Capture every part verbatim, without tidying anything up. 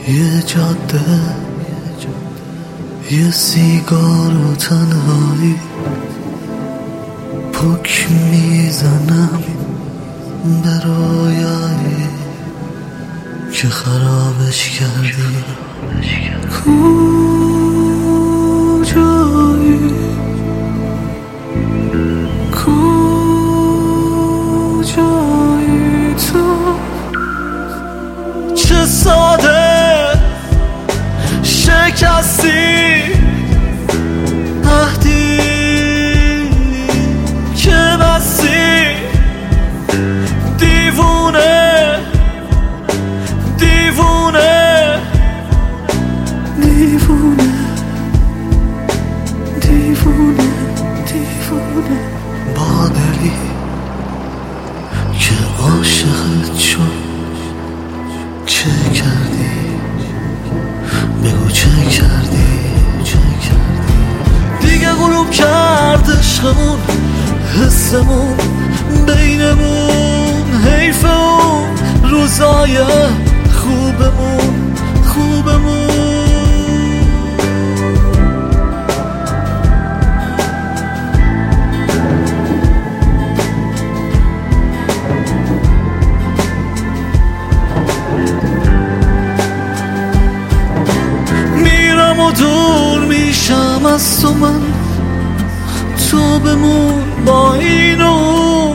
یه جاده، یه سیگار و تنهایی، پک میزنم به رویایی که خرابش کردی. کجایی کجایی تو؟ چه ساده شکستی عهدی که بستی. دیوونه دیوونه دیوونه دیوونه دیوونه با دلی که عاشقت شد. چه کردی؟ بگو چه کردی؟ چه کردی؟ دیگه غروب کرد عشقمون، حسمون بینمون. حیف اون روزای خوبمون خوبمون. میرم و دور میشم از تو من، تو بمون با این و اون.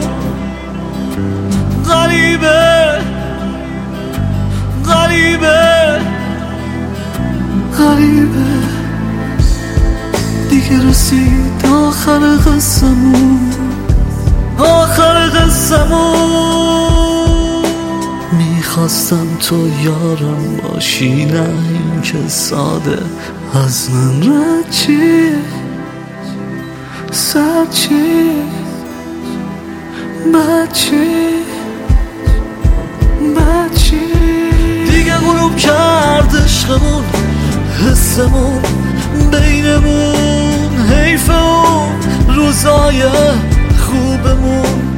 غریبه غریبه غریبه دیگه رسید آخر قصمون، آخر قصمون. میخواستم تو یارم باشی، نه این که ساده از من رد چی سر چی بد چی بد چی. دیگه غروب کرد عشقمون، حسمون بینمون. حیف اون روزای خوبمون